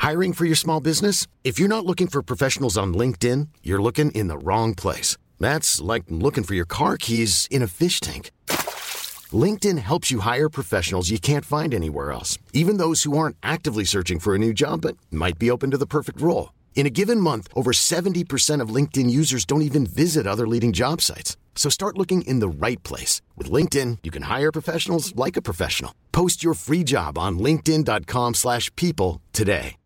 Hiring for your small business? If you're not looking for professionals on LinkedIn, you're looking in the wrong place. That's like looking for your car keys in a fish tank. LinkedIn helps you hire professionals you can't find anywhere else, even those who aren't actively searching for a new job but might be open to the perfect role. In a given month, over 70% of LinkedIn users don't even visit other leading job sites. So start looking in the right place. With LinkedIn, you can hire professionals like a professional. Post your free job on linkedin.com/people today.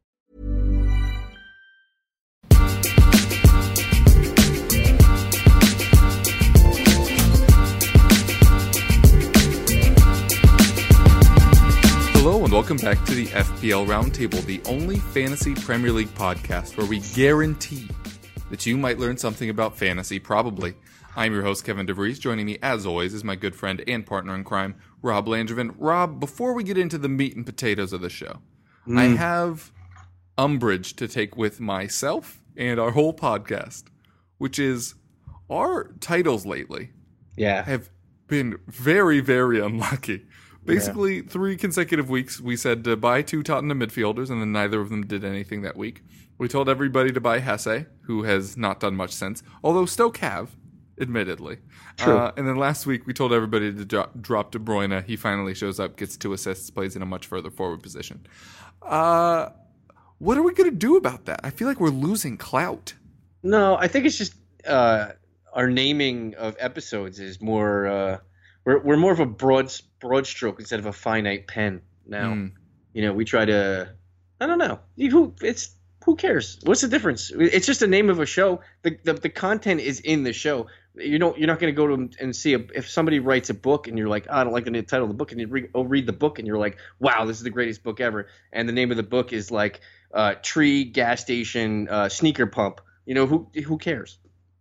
Hello and welcome back to the FPL Roundtable, the only fantasy Premier League podcast where we guarantee that you might learn something about fantasy, probably. I'm your host, Kevin DeVries. Joining me, as always, is my good friend and partner in crime, Rob Langevin. Rob, before we get into the meat and potatoes of the show, I have umbrage to take with myself and our whole podcast, which is our titles lately have been very, very unlucky. Basically, 3 consecutive weeks, we said to buy 2 Tottenham midfielders, and then neither of them did anything that week. We told everybody to buy Hesse, who has not done much since, although Stoke have, admittedly. True. And then last week, we told everybody to drop De Bruyne. He finally shows up, gets 2 assists, plays in a much further forward position. What are we going to do about that? I feel like we're losing clout. No, I think it's just our naming of episodes is more... We're more of a broad stroke instead of a finite pen now. You know, we try to. I don't know. Who cares? What's the difference? It's just the name of a show. The content is in the show. You're not going to go to them and see if somebody writes a book and you're like, I don't like the title of the book, and you read the book and you're like, wow, this is the greatest book ever. And the name of the book is like Tree Gas Station Sneaker Pump. You know, who cares?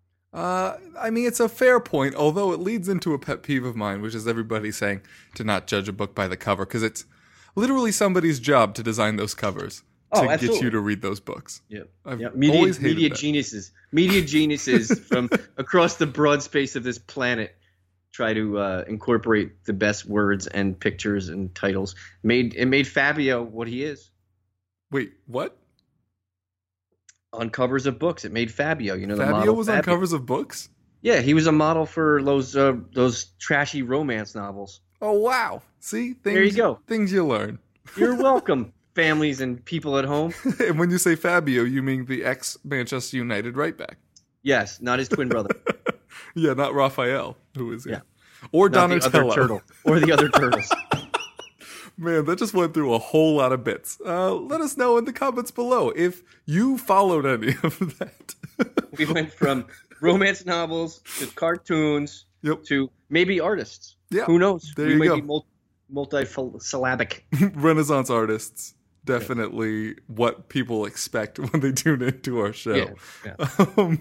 I mean, it's a fair point, although it leads into a pet peeve of mine, which is everybody saying to not judge a book by the cover, because it's literally somebody's job to design those covers to get you to read those books. Yeah, media geniuses from across the broad space of this planet try to incorporate the best words and pictures and titles. It made Fabio what he is. Wait, what? On covers of books, it made Fabio. You know, the Fabio model was on covers of books? Yeah, he was a model for those trashy romance novels. Oh wow! See, there you go. Things you learn. You're welcome, families and people at home. And when you say Fabio, you mean the ex-Manchester United right back? Yes, not his twin brother. Yeah, not Raphael, who is yeah, or not Donatello, the other turtle, or the other turtles. Man, that just went through a whole lot of bits. Let us know in the comments below if you followed any of that. We went from romance novels to cartoons to maybe artists. Yeah. Who knows? There you go. We might be multi-syllabic. Renaissance artists. Definitely what people expect when they tune into our show. Yeah.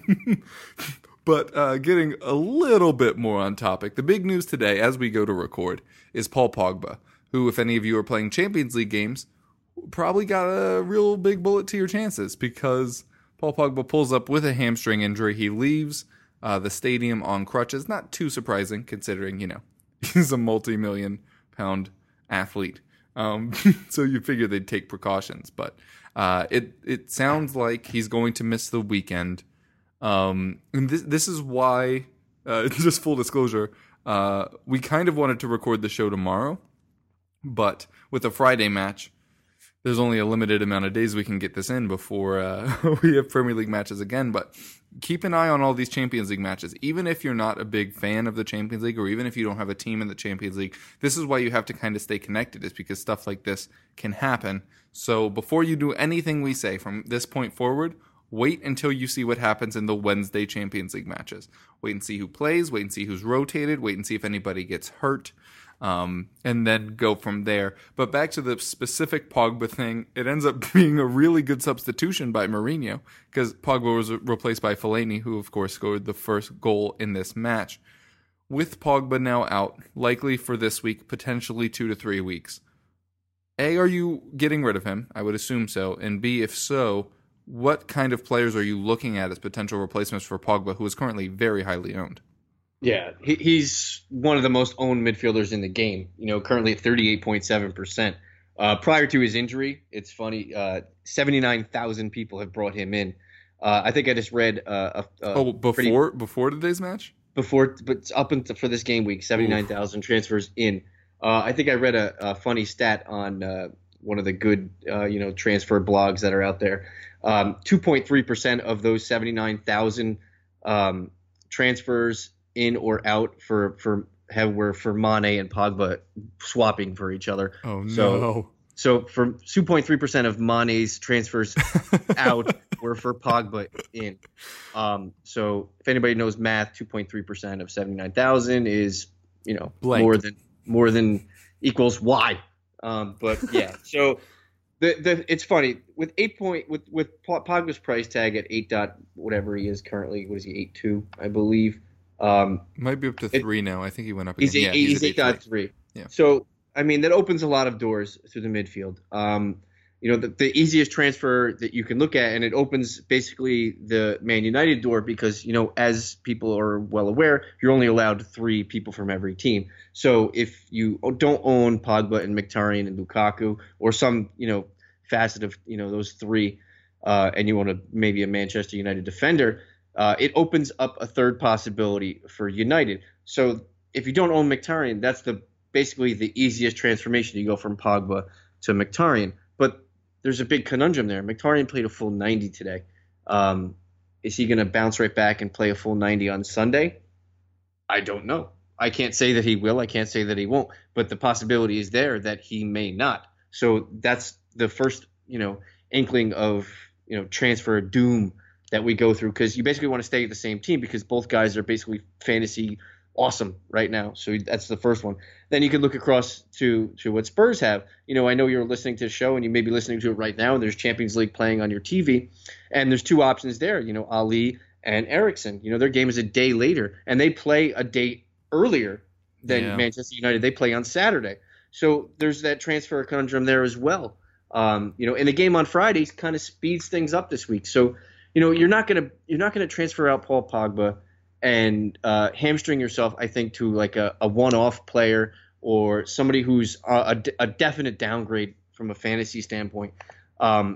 But getting a little bit more on topic, the big news today, as we go to record, is Paul Pogba, who, if any of you are playing Champions League games, probably got a real big bullet to your chances, because Paul Pogba pulls up with a hamstring injury. He leaves the stadium on crutches. Not too surprising, considering, you know, he's a multi-million-pound athlete. So you figure they'd take precautions. But it sounds like he's going to miss the weekend. And this is why, just full disclosure, we kind of wanted to record the show tomorrow. But with a Friday match, there's only a limited amount of days we can get this in before we have Premier League matches again. But keep an eye on all these Champions League matches. Even if you're not a big fan of the Champions League, or even if you don't have a team in the Champions League, this is why you have to kind of stay connected, is because stuff like this can happen. So before you do anything we say from this point forward, wait until you see what happens in the Wednesday Champions League matches. Wait and see who plays, wait and see who's rotated, wait and see if anybody gets hurt. And then go from there. But back to the specific Pogba thing, it ends up being a really good substitution by Mourinho, because Pogba was replaced by Fellaini, who of course scored the first goal in this match. With Pogba now out, likely for this week, potentially 2 to 3 weeks. A, are you getting rid of him? I would assume so. And B, if so, what kind of players are you looking at as potential replacements for Pogba, who is currently very highly owned? Yeah, he's one of the most owned midfielders in the game. You know, currently at 38.7% Prior to his injury, it's funny. 79,000 people have brought him in. I think I just read before today's match. But up until for this game week, 79,000 transfers in. I think I read a funny stat on one of the good transfer blogs that are out there. 2.3% of those 79,000 transfers in or out were for Mane and Pogba swapping for each other. Oh no! So for 2.3% of Mane's transfers out were for Pogba in. So if anybody knows math, 2.3% of 79,000 is blank. more than equals Y. But yeah, so it's funny with with Pogba's price tag at 8 whatever he is currently. What is he, 8.2 I believe. Might be up to 3 now. I think he went up again. He's 8.3. Yeah. So I mean that opens a lot of doors through the midfield. The easiest transfer that you can look at, and it opens basically the Man United door because, as people are well aware, you're only allowed 3 people from every team. So if you don't own Pogba and Mkhitaryan and Lukaku or some, facet of, those 3, and you want maybe a Manchester United defender, it opens up a third possibility for United. So if you don't own Mkhitaryan, that's basically the easiest transformation. You go from Pogba to Mkhitaryan. But there's a big conundrum there. Mkhitaryan played a full 90 today. Is he going to bounce right back and play a full 90 on Sunday? I don't know. I can't say that he will. I can't say that he won't. But the possibility is there that he may not. So that's the first, inkling of, transfer doom that we go through, because you basically want to stay at the same team because both guys are basically fantasy awesome right now. So that's the first one. Then you can look across to what Spurs have. I know you're listening to the show and you may be listening to it right now, and there's Champions League playing on your TV, and there's 2 options there, Ali and Eriksen. Their game is a day later, and they play a day earlier than Manchester United. They play on Saturday. So there's that transfer conundrum there as well. And the game on Friday kind of speeds things up this week. So, you're not gonna transfer out Paul Pogba and hamstring yourself, I think, to like a one-off player or somebody who's a definite downgrade from a fantasy standpoint. For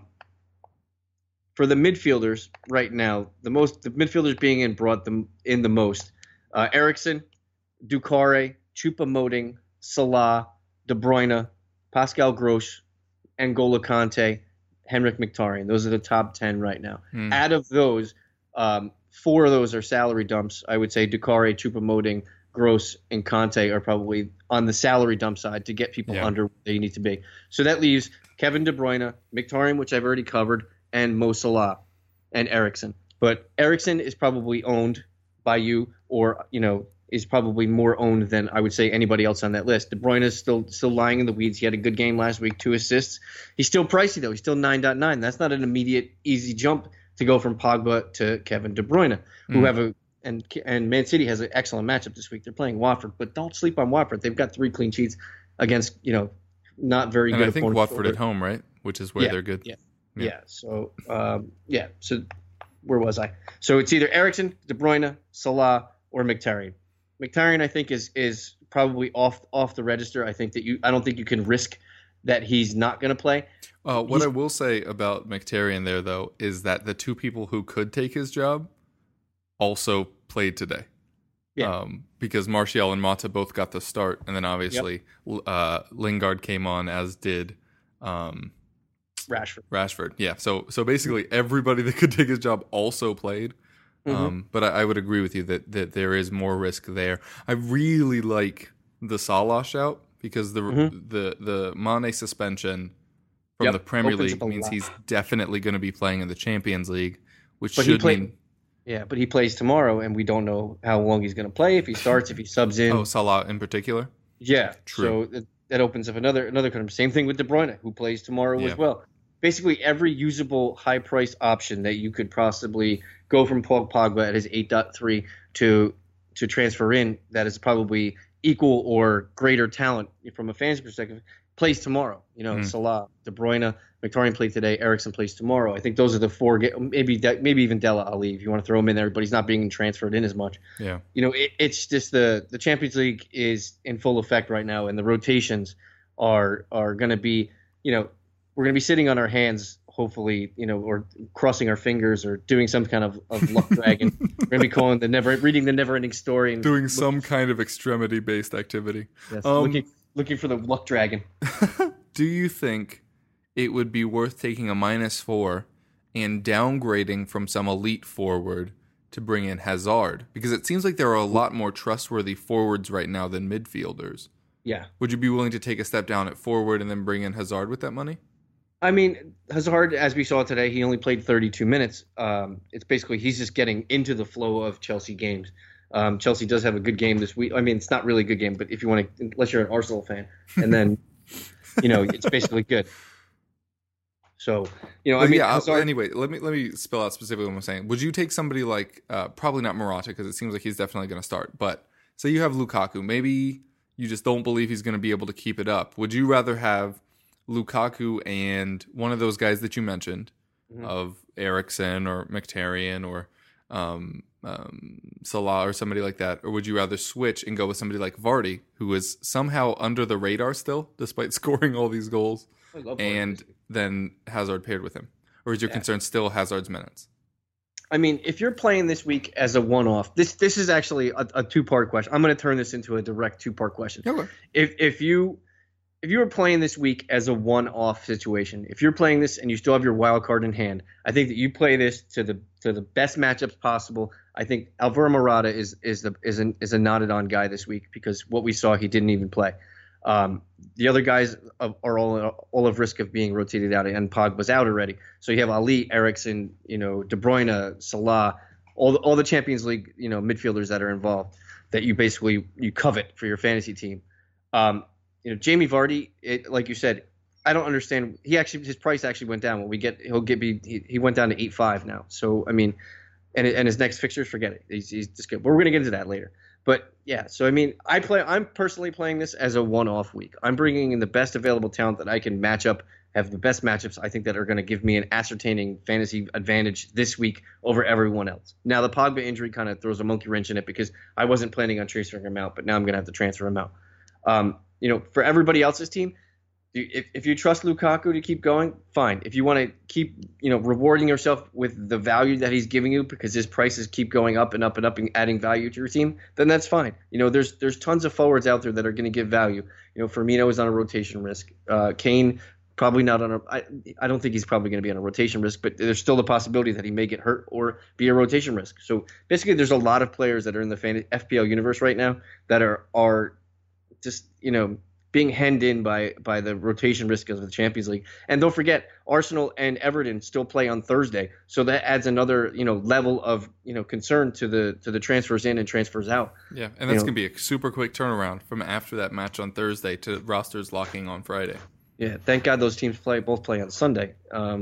the midfielders right now, the midfielders being brought them in the most: Eriksen, Doucouré, Choupo-Moting, Salah, De Bruyne, Pascal Gross, N'Golo Kante, Henrik Mkhitaryan. Those are the top 10 right now. Out of those, 4 of those are salary dumps. I would say Doucouré, Choupo-Moting, Gross, and Kante are probably on the salary dump side to get people under where they need to be. So that leaves Kevin De Bruyne, Mkhitaryan, which I've already covered, and Mo Salah and Eriksen. But Eriksen is probably owned by you, or is probably more owned than I would say anybody else on that list. De Bruyne is still lying in the weeds. He had a good game last week, 2 assists. He's still pricey though. He's still 9.9. That's not an immediate easy jump to go from Pogba to Kevin De Bruyne, who have and Man City has an excellent matchup this week. They're playing Watford, but don't sleep on Watford. They've got 3 clean sheets against not very good. And I think Watford at home, right? Which is where they're good. Yeah. So So where was I? So it's either Eriksen, De Bruyne, Salah, or Mkhitaryan. Mkhitaryan, I think, is probably off the register. I don't think you can risk that he's not going to play. What I will say about Mkhitaryan there, though, is that the 2 people who could take his job also played today. Yeah. Because Martial and Mata both got the start, and then obviously Lingard came on, as did Rashford. Yeah. So basically everybody that could take his job also played. But I would agree with you that there is more risk there. I really like the Salah shout because the Mane suspension from the Premier League means he's definitely going to be playing in the Champions League, which should mean... Yeah, but he plays tomorrow, and we don't know how long he's going to play, if he starts, if he subs in. Oh, Salah in particular? Yeah. True. So that opens up another kind of... Same thing with De Bruyne, who plays tomorrow as well. Basically, every usable high-price option that you could possibly go from Paul Pogba at his 8.3 to transfer in that is probably equal or greater talent from a fantasy perspective plays tomorrow. Salah, De Bruyne, Mkhitaryan played today, Eriksen plays tomorrow. I think those are the 4. Maybe even Dele Alli if you want to throw him in there, but he's not being transferred in as much. Yeah. It's just the Champions League is in full effect right now, and the rotations are going to be we're going to be sitting on our hands, hopefully, or crossing our fingers or doing some kind of luck dragon. We're going to be reading the never-ending story. And doing some kind of extremity-based activity. Yes, looking for the luck dragon. Do you think it would be worth taking a -4 and downgrading from some elite forward to bring in Hazard? Because it seems like there are a lot more trustworthy forwards right now than midfielders. Yeah. Would you be willing to take a step down at forward and then bring in Hazard with that money? I mean, Hazard, as we saw today, he only played 32 minutes. It's basically he's just getting into the flow of Chelsea games. Chelsea does have a good game this week. I mean, it's not really a good game, but if you want to, unless you're an Arsenal fan, and then, it's basically good. So, Hazard, anyway, let me spell out specifically what I'm saying. Would you take somebody like, probably not Morata, because it seems like he's definitely going to start, but say you have Lukaku. Maybe you just don't believe he's going to be able to keep it up. Would you rather have Lukaku and one of those guys that you mentioned, of Eriksen or Mkhitaryan or Salah or somebody like that, or would you rather switch and go with somebody like Vardy, who is somehow under the radar still, despite scoring all these goals, and then Hazard paired with him? Or is your concern still Hazard's minutes? I mean, if you're playing this week as a one-off, this is actually a two-part question. I'm going to turn this into a direct two-part question. Okay. If you were playing this week as a one-off situation, if you're playing this and you still have your wild card in hand, I think that you play this to the best matchups possible. I think Alvaro Morata is a knotted on guy this week because what we saw, he didn't even play. The other guys are all of risk of being rotated out, and Pogba's out already. So you have Ali, Eriksen, De Bruyne, Salah, all the Champions League midfielders that are involved that you covet for your fantasy team. Jamie Vardy, like you said, I don't understand. His price actually went down. He went down to 8.5 now. So I mean, and his next fixtures, forget it. He's just good. But we're gonna get into that later. But yeah, so I mean, I'm personally playing this as a one-off week. I'm bringing in the best available talent that I can match up, have the best matchups I think that are going to give me an ascertaining fantasy advantage this week over everyone else. Now the Pogba injury kind of throws a monkey wrench in it because I wasn't planning on transferring him out, but now I'm going to have to transfer him out. For everybody else's team, if you trust Lukaku to keep going, fine. If you want to keep, rewarding yourself with the value that he's giving you because his prices keep going up and up and up and adding value to your team, then that's fine. There's tons of forwards out there that are going to give value. Firmino is on a rotation risk. Kane probably not on I don't think he's probably going to be on a rotation risk, but there's still the possibility that he may get hurt or be a rotation risk. So basically, there's a lot of players that are in the FPL universe right now that are just being hemmed in by the rotation risk of the Champions League. And don't forget, Arsenal and Everton still play on Thursday, so that adds another level of concern to the transfers in and transfers out. Yeah, and that's going to be a super quick turnaround from after that match on Thursday to rosters locking on Friday. Yeah, thank God those teams both play on Sunday.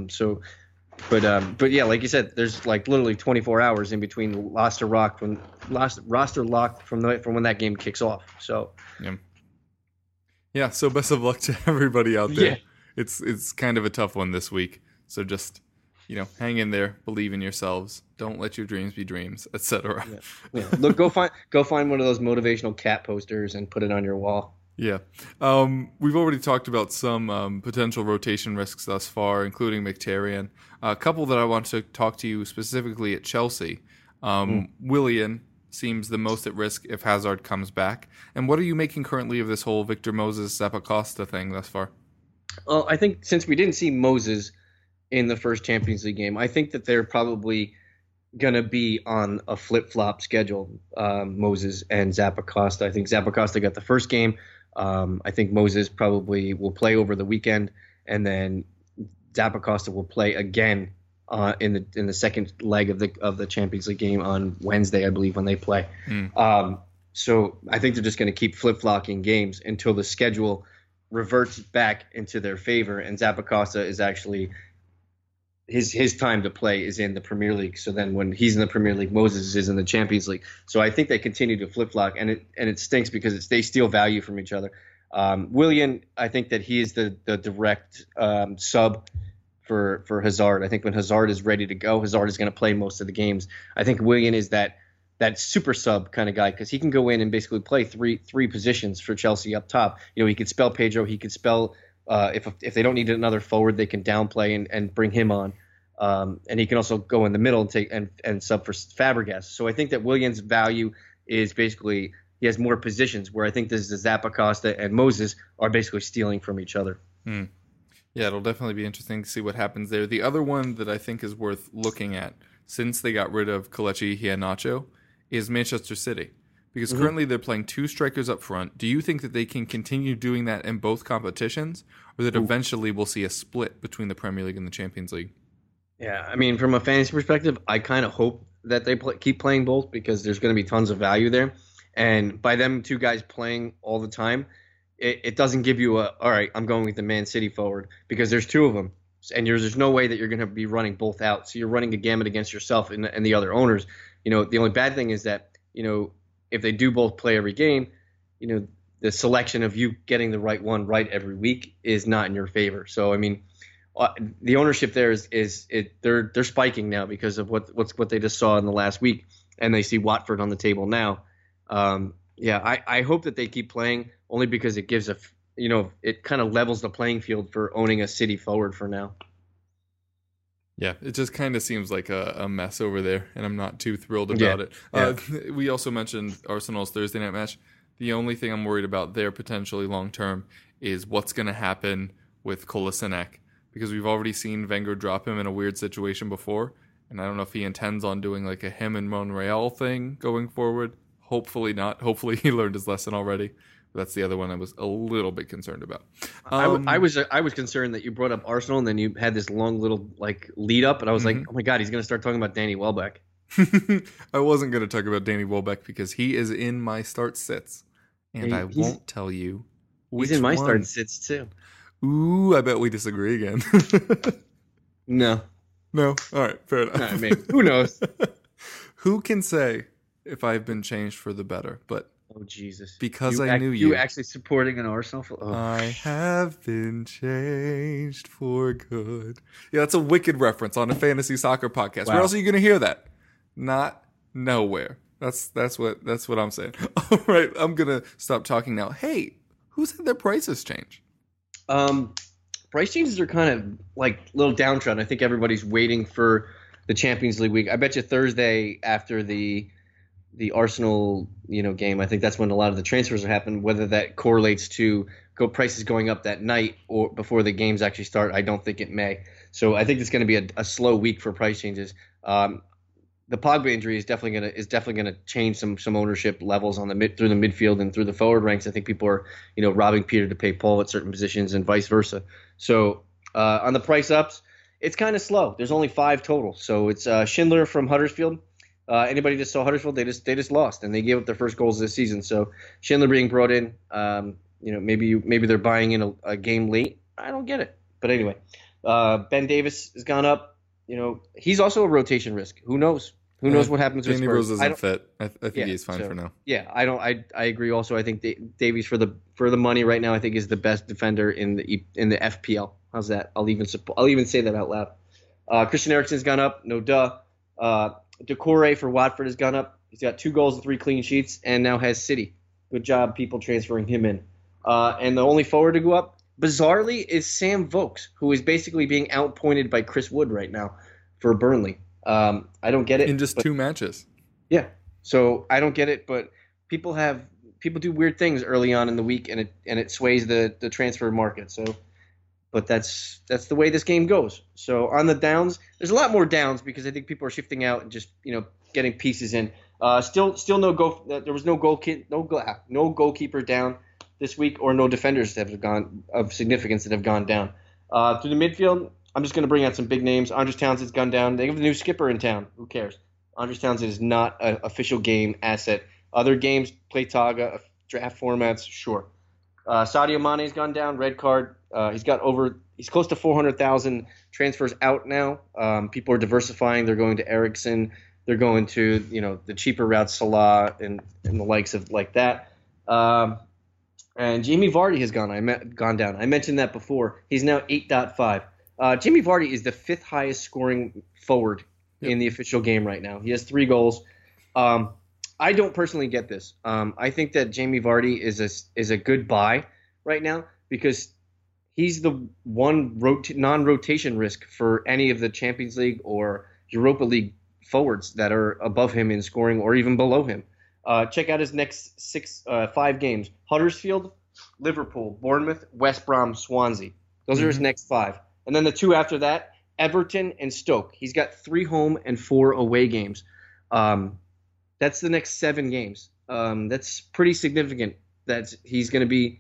But yeah, like you said, there's like literally 24 hours in between roster lock from when that game kicks off. So yeah. So best of luck to everybody out there. Yeah. It's kind of a tough one this week. So just hang in there, believe in yourselves, don't let your dreams be dreams, etc. Yeah. Look, go find one of those motivational cat posters and put it on your wall. Yeah. We've already talked about some potential rotation risks thus far, including Mkhitaryan. A couple that I want to talk to you specifically at Chelsea. Willian seems the most at risk if Hazard comes back. And what are you making currently of this whole Victor Moses Zappacosta thing thus far? Well, I think since we didn't see Moses in the first Champions League game, I think that they're probably going to be on a flip-flop schedule, Moses and Zappacosta. I think Zappacosta got the first game. I think Moses probably will play over the weekend, and then Zappacosta will play again in the second leg of the Champions League game on Wednesday, I believe, when they play. So I think they're just going to keep flip-flopping games until the schedule reverts back into their favor, and Zappacosta is actually his time to play is in the Premier League. So then when he's in the Premier League, Moses is in the Champions League. So I think they continue to flip-flop, and it stinks because they steal value from each other. Willian, I think that he is the direct sub for Hazard. I think when Hazard is ready to go, Hazard is going to play most of the games. I think Willian is that super sub kind of guy because he can go in and basically play three positions for Chelsea up top. He could spell Pedro, he could spell If they don't need another forward, they can downplay and bring him on. And he can also go in the middle and take and sub for Fabregas. So I think that Williams' value is basically he has more positions, where I think this is Zappacosta and Moses are basically stealing from each other. Yeah, it'll definitely be interesting to see what happens there. The other one that I think is worth looking at, since they got rid of Kelechi Iheanacho, is Manchester City. Because currently they're playing two strikers up front. Do you think that they can continue doing that in both competitions, or that eventually we'll see a split between the Premier League and the Champions League? Yeah, I mean, from a fantasy perspective, I kind of hope that they keep playing both, because there's going to be tons of value there. And by them two guys playing all the time, it doesn't give you all right, I'm going with the Man City forward, because there's two of them. And there's no way that you're going to be running both out. So you're running a gamut against yourself and the other owners. The only bad thing is that, if they do both play every game, the selection of you getting the right one right every week is not in your favor. So, I mean, the ownership there they're spiking now because of what they just saw in the last week, and they see Watford on the table now. I hope that they keep playing, only because it gives it kind of levels the playing field for owning a City forward for now. Yeah, it just kind of seems like a mess over there, and I'm not too thrilled about it. Yeah. We also mentioned Arsenal's Thursday night match. The only thing I'm worried about there potentially long-term is what's going to happen with Kolasinac, because we've already seen Wenger drop him in a weird situation before, and I don't know if he intends on doing like a him and Monreal thing going forward. Hopefully not. Hopefully he learned his lesson already. That's the other one I was a little bit concerned about. I was concerned that you brought up Arsenal, and then you had this long little lead up, and I was like, oh my God, he's going to start talking about Danny Welbeck. I wasn't going to talk about Danny Welbeck because he is in my start sits, and I won't tell you which he's in my one. start sits too. Ooh, I bet we disagree again. No. All right, fair enough. Maybe. Who knows? Who can say if I've been changed for the better? But oh, Jesus. Because I knew you. You actually supporting an Arsenal? I have been changed for good. Yeah, that's a wicked reference on a fantasy soccer podcast. Wow. Where else are you going to hear that? Not nowhere. That's what I'm saying. All right, I'm going to stop talking now. Hey, who's had their prices change? Price changes are kind of like a little downtrodden. I think everybody's waiting for the Champions League week. I bet you Thursday after the Arsenal, game, I think that's when a lot of the transfers are happening. Whether that correlates to prices going up that night or before the games actually start, I don't think it may. So I think it's going to be a slow week for price changes. The Pogba injury is definitely gonna change some ownership levels on through the midfield and through the forward ranks. I think people are robbing Peter to pay Paul at certain positions and vice versa. So on the price ups, it's kind of slow. There's only 5 total. So it's Schindler from Huddersfield. Anybody that saw Huddersfield, they just lost, and they gave up their first goals this season. So Schindler being brought in, maybe they're buying in a game late. I don't get it, but anyway, Ben Davis has gone up. He's also a rotation risk. Who knows? Who knows what happens with Spurs? Danny Rose isn't fit. I think he's fine for now. Yeah, I agree. Also, I think Davies for the money right now, I think is the best defender in the FPL. How's that? I'll even say that out loud. Christian Eriksen's gone up. No duh. Decore for Watford has gone up. He's got 2 goals and 3 clean sheets, and now has City. Good job, people transferring him in. And the only forward to go up, bizarrely, is Sam Vokes, who is basically being outpointed by Chris Wood right now for Burnley. I don't get it. In just 2 matches. Yeah. So I don't get it, but people do weird things early on in the week, and it sways the transfer market. So. But that's the way this game goes. So on the downs, there's a lot more downs because I think people are shifting out and just getting pieces in. Still no goal. There was no goalkeeper down this week, or no defenders that have gone of significance that have gone down. Through the midfield, I'm just going to bring out some big names. Andres Townsend's gone down. They have the new skipper in town. Who cares? Andres Townsend is not an official game asset. Other games play Taga, draft formats, sure. Sadio Mane's gone down, red card. He's close to 400,000 transfers out now. People are diversifying. They're going to Eriksen. They're going to the cheaper route, Salah and the likes of like that. And Jamie Vardy has gone down. I mentioned that before. He's now 8.5. Jamie Vardy is the 5th highest scoring forward in the official game right now. He has 3 goals. I don't personally get this. I think that Jamie Vardy is a good buy right now because he's the one non-rotation risk for any of the Champions League or Europa League forwards that are above him in scoring or even below him. Check out his next 5 games: Huddersfield, Liverpool, Bournemouth, West Brom, Swansea. Those are his next 5. And then the 2 after that, Everton and Stoke. He's got 3 home and 4 away games. That's the next 7 games. That's pretty significant. He's going to be,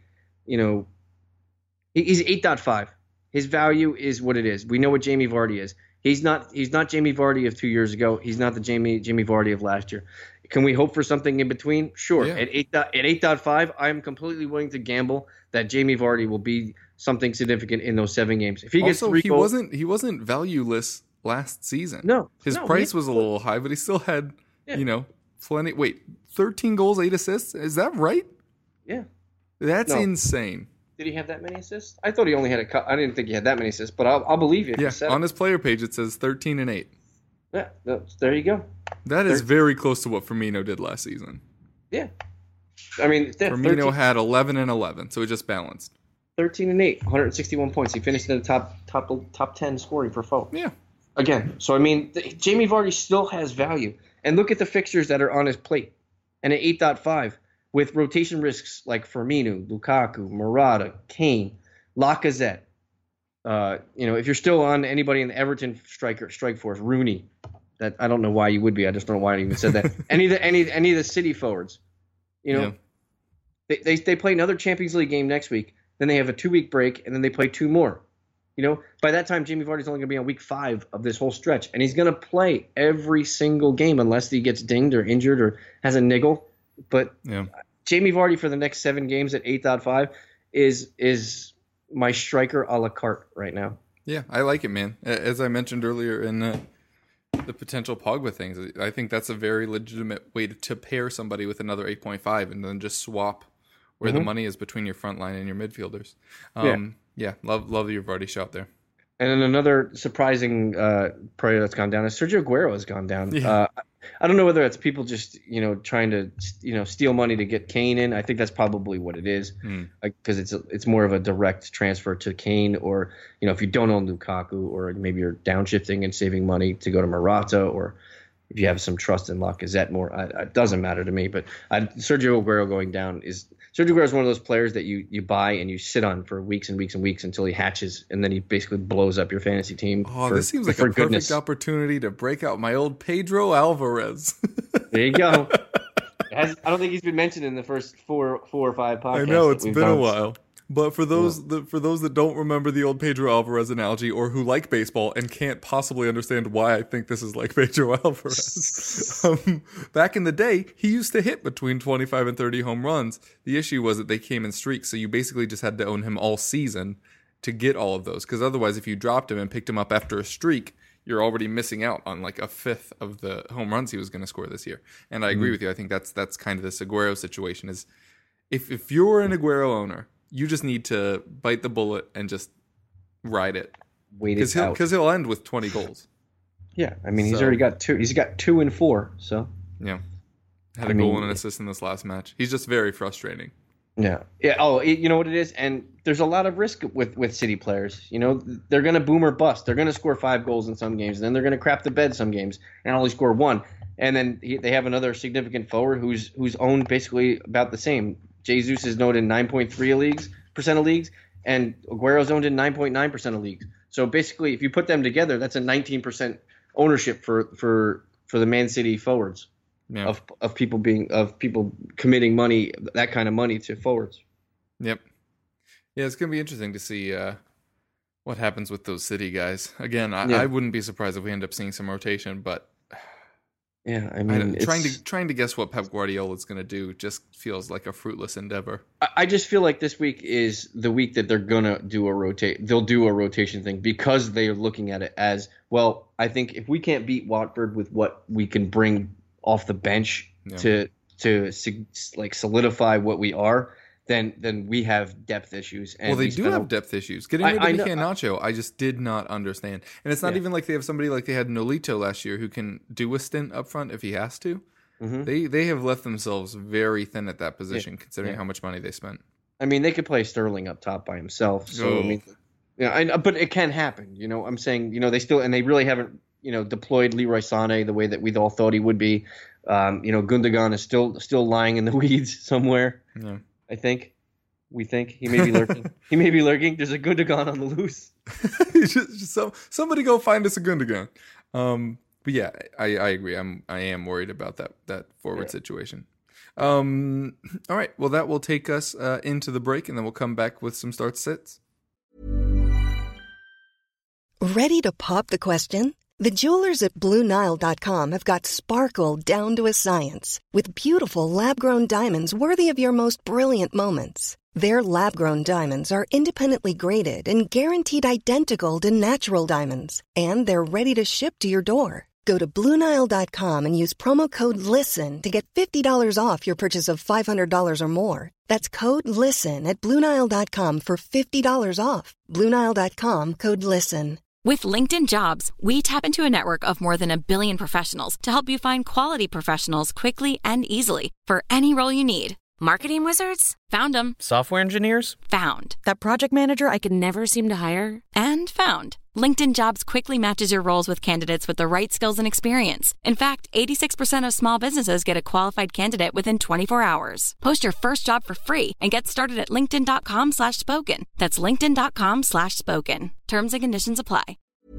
he's 8.5. His value is what it is. We know what Jamie Vardy is. He's not Jamie Vardy of 2 years ago. He's not the Jamie Vardy of last year. Can we hope for something in between? Sure. Yeah. At 8.5, I'm completely willing to gamble that Jamie Vardy will be something significant in those 7 games. If he gets 3 goals, he wasn't valueless last season. No. His price was a little high, but he still had, plenty. Wait, 13 goals, 8 assists? Is that right? Yeah. That's insane. Did he have that many assists? I thought he only had I didn't think he had that many assists, but I'll believe it. Yeah, on his player page it says 13 and 8. Yeah, there you go. That is very close to what Firmino did last season. Yeah. I mean, Firmino had 11 and 11, so it just balanced. 13 and 8, 161 points. He finished in the top 10 scoring for Foe. Yeah. Again, so I mean, Jamie Vardy still has value. And look at the fixtures that are on his plate. And at 8.5, with rotation risks like Firmino, Lukaku, Morata, Kane, Lacazette. If you're still on anybody in the Everton strike force, Rooney. That I don't know why you would be. I just don't know why I even said that. any of the City forwards. They play another Champions League game next week. Then they have a 2-week break, and then they play 2 more. By that time, Jamie Vardy's only going to be on week 5 of this whole stretch, and he's going to play every single game unless he gets dinged or injured or has a niggle. But Jamie Vardy for the next 7 games at 8.5 is my striker a la carte right now. Yeah, I like it, man. As I mentioned earlier in the potential Pogba things, I think that's a very legitimate way to pair somebody with another 8.5 and then just swap where the money is between your front line and your midfielders. Love your Vardy shot there. And then another surprising player that's gone down is Sergio Aguero has gone down. Yeah. I don't know whether it's people just trying to steal money to get Kane in. I think that's probably what it is, because it's more of a direct transfer to Kane, or if you don't own Lukaku, or maybe you're downshifting and saving money to go to Morata, or if you have some trust in Lacazette more. It doesn't matter to me, but Sergio Aguero going down is. Sergio Aguero is one of those players that you buy and you sit on for weeks and weeks and weeks until he hatches, and then he basically blows up your fantasy team. This seems like a perfect opportunity to break out my old Pedro Alvarez. There you go. I don't think he's been mentioned in the first four or 5 podcasts. I know, it's been a while. But for those that don't remember the old Pedro Alvarez analogy, or who like baseball and can't possibly understand why I think this is like Pedro Alvarez, back in the day, he used to hit between 25 and 30 home runs. The issue was that they came in streaks, so you basically just had to own him all season to get all of those. Because otherwise, if you dropped him and picked him up after a streak, you're already missing out on like a fifth of the home runs he was going to score this year. And I agree with you. I think that's kind of this Aguero situation. Is if you're an Aguero owner, you just need to bite the bullet and just ride it. Wait it out. Because he'll end with 20 goals. Yeah, I mean, he's already got 2. He's got 2 and 4, so. Yeah. Had a goal and an assist in this last match. He's just very frustrating. Yeah. Yeah. Oh, you know what it is? And there's a lot of risk with City players. They're going to boom or bust. They're going to score 5 goals in some games, and then they're going to crap the bed some games and only score 1. And then they have another significant forward who's owned basically about the same. Jesus is owned in 9.3% of leagues, and Aguero's owned in 9.9% of leagues. So basically, if you put them together, that's a 19% ownership for the Man City forwards. Yeah. Of people committing money, that kind of money, to forwards. Yep. Yeah, it's gonna be interesting to see what happens with those City guys. Again, I wouldn't be surprised if we end up seeing some rotation, but. Yeah, I mean, trying to guess what Pep Guardiola is going to do just feels like a fruitless endeavor. I just feel like this week is the week that they're going to do a rotate. They'll do a rotation thing because they are looking at it as, well, I think if we can't beat Watford with what we can bring off the bench to solidify what we are, then we have depth issues. And they do have depth issues. Getting rid of Iheanacho, I just did not understand. And it's not even like they have somebody like they had Nolito last year who can do a stint up front if he has to. Mm-hmm. They have left themselves very thin at that position, considering how much money they spent. I mean, they could play Sterling up top by himself. So I mean, but it can happen. I'm saying they really haven't deployed Leroy Sané the way that we all thought he would be. Gundogan is still lying in the weeds somewhere. Yeah. I think. We think he may be lurking. There's a Gundogan on the loose. just somebody go find us a Gundogan. But yeah, I agree. I am worried about that forward situation. All right. Well, that will take us into the break, and then we'll come back with some start sits. Ready to pop the question? The jewelers at BlueNile.com have got sparkle down to a science with beautiful lab-grown diamonds worthy of your most brilliant moments. Their lab-grown diamonds are independently graded and guaranteed identical to natural diamonds, and they're ready to ship to your door. Go to BlueNile.com and use promo code LISTEN to get $50 off your purchase of $500 or more. That's code LISTEN at BlueNile.com for $50 off. BlueNile.com, code LISTEN. With LinkedIn Jobs, we tap into a network of more than 1 billion professionals to help you find quality professionals quickly and easily for any role you need. Marketing wizards? Found them. Software engineers? Found. That project manager I could never seem to hire? And found. LinkedIn Jobs quickly matches your roles with candidates with the right skills and experience. In fact, 86% of small businesses get a qualified candidate within 24 hours. Post your first job for free and get started at linkedin.com/spoken. That's linkedin.com/spoken. Terms and conditions apply.